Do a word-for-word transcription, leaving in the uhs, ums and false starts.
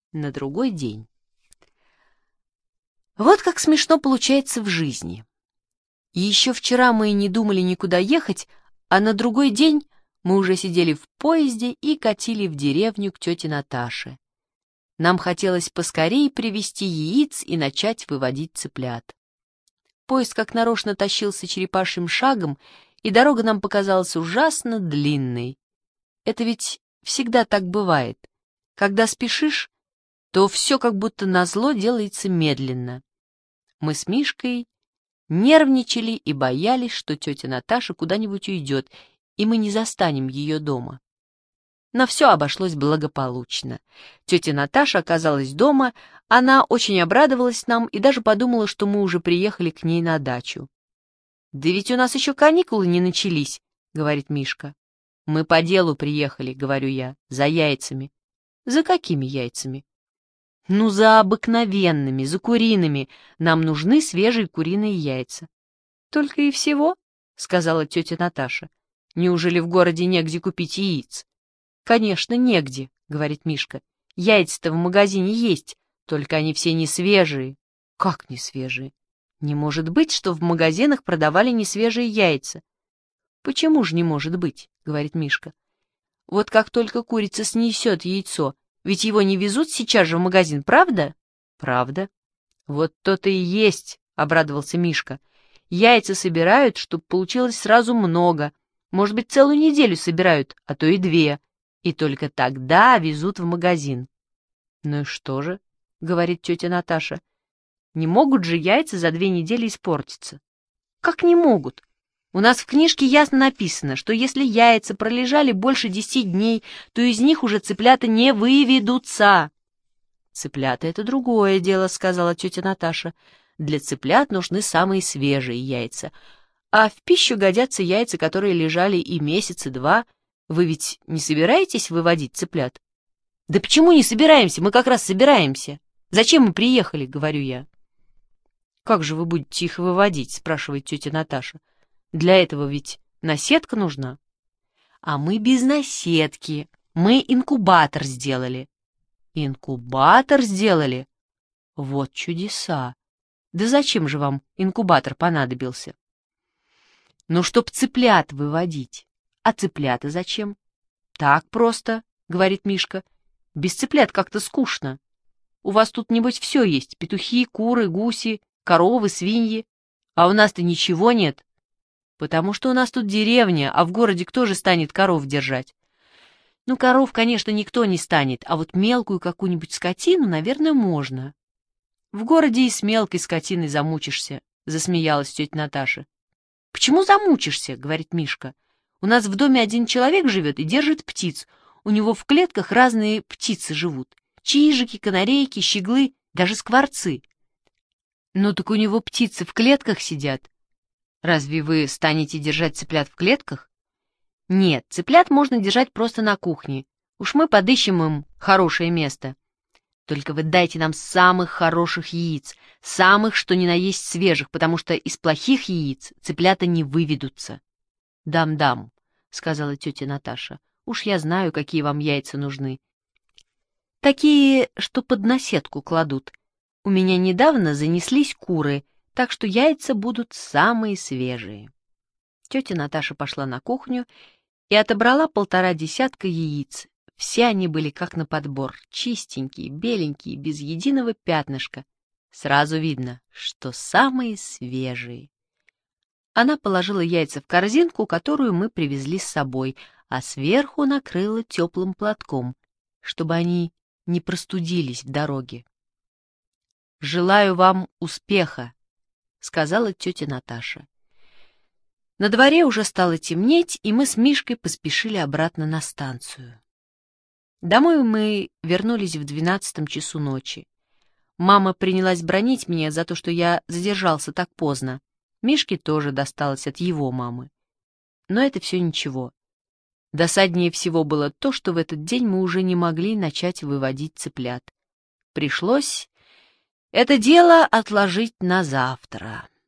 на другой день. Вот как смешно получается в жизни. И еще вчера мы не думали никуда ехать, а на другой день мы уже сидели в поезде и катили в деревню к тете Наташе. Нам хотелось поскорее привезти яиц и начать выводить цыплят. Поезд как нарочно тащился черепашьим шагом, и дорога нам показалась ужасно длинной. Это ведь всегда так бывает. Когда спешишь, то все как будто назло делается медленно. Мы с Мишкой нервничали и боялись, что тетя Наташа куда-нибудь уйдет, и мы не застанем ее дома. Но все обошлось благополучно. Тетя Наташа оказалась дома, она очень обрадовалась нам и даже подумала, что мы уже приехали к ней на дачу. «Да ведь у нас еще каникулы не начались», — говорит Мишка. «Мы по делу приехали», — говорю я, — «за яйцами». «За какими яйцами?» «Ну, за обыкновенными, за куриными. Нам нужны свежие куриные яйца». «Только и всего?» — сказала тетя Наташа. «Неужели в городе негде купить яиц?» «Конечно, негде», — говорит Мишка. «Яйца-то в магазине есть, только они все не свежие». «Как не свежие? Не может быть, что в магазинах продавали несвежие яйца». «Почему же не может быть?» — говорит Мишка. «Вот как только курица снесет яйцо, ведь его не везут сейчас же в магазин, правда?» «Правда». «Вот то-то и есть», — обрадовался Мишка. «Яйца собирают, чтобы получилось сразу много. Может быть, целую неделю собирают, а то и две. И только тогда везут в магазин». «Ну и что же?» — говорит тетя Наташа. «Не могут же яйца за две недели испортиться». «Как не могут? У нас в книжке ясно написано, что если яйца пролежали больше десяти дней, то из них уже цыплята не выведутся». «Цыплята — это другое дело», — сказала тетя Наташа. «Для цыплят нужны самые свежие яйца, а в пищу годятся яйца, которые лежали и месяц, и два. Вы ведь не собираетесь выводить цыплят?» «Да почему не собираемся? Мы как раз собираемся. Зачем мы приехали?» — говорю я. «Как же вы будете их выводить?» — спрашивает тетя Наташа. «Для этого ведь наседка нужна». «А мы без наседки. Мы инкубатор сделали». «Инкубатор сделали? Вот чудеса! Да зачем же вам инкубатор понадобился?» «Ну, чтоб цыплят выводить. А цыплята зачем?» «Так просто», — говорит Мишка. «Без цыплят как-то скучно. У вас тут, небось, все есть: петухи, куры, гуси, коровы, свиньи. А у нас-то ничего нет. Потому что у нас тут деревня, а в городе кто же станет коров держать?» «Ну, коров, конечно, никто не станет, а вот мелкую какую-нибудь скотину, наверное, можно». «В городе и с мелкой скотиной замучишься», — засмеялась тетя Наташа. «Почему замучишься?» — говорит Мишка. «У нас в доме один человек живет и держит птиц. У него в клетках разные птицы живут. Чижики, канарейки, щеглы, даже скворцы». «Ну так у него птицы в клетках сидят. Разве вы станете держать цыплят в клетках?» «Нет, цыплят можно держать просто на кухне. Уж мы подыщем им хорошее место. Только вы дайте нам самых хороших яиц, самых, что ни на есть свежих, потому что из плохих яиц цыплята не выведутся». «Дам-дам», — сказала тетя Наташа. «Уж я знаю, какие вам яйца нужны. Такие, что под наседку кладут. У меня недавно занеслись куры, так что яйца будут самые свежие». Тетя Наташа пошла на кухню и отобрала полтора десятка яиц. Все они были как на подбор, чистенькие, беленькие, без единого пятнышка. Сразу видно, что самые свежие. Она положила яйца в корзинку, которую мы привезли с собой, а сверху накрыла теплым платком, чтобы они не простудились в дороге. «Желаю вам успеха», — сказала тетя Наташа. На дворе уже стало темнеть, и мы с Мишкой поспешили обратно на станцию. Домой мы вернулись в двенадцатом часу ночи. Мама принялась бранить меня за то, что я задержался так поздно. Мишке тоже досталось от его мамы. Но это все ничего. Досаднее всего было то, что в этот день мы уже не могли начать выводить цыплят. Пришлось это дело отложить на завтра.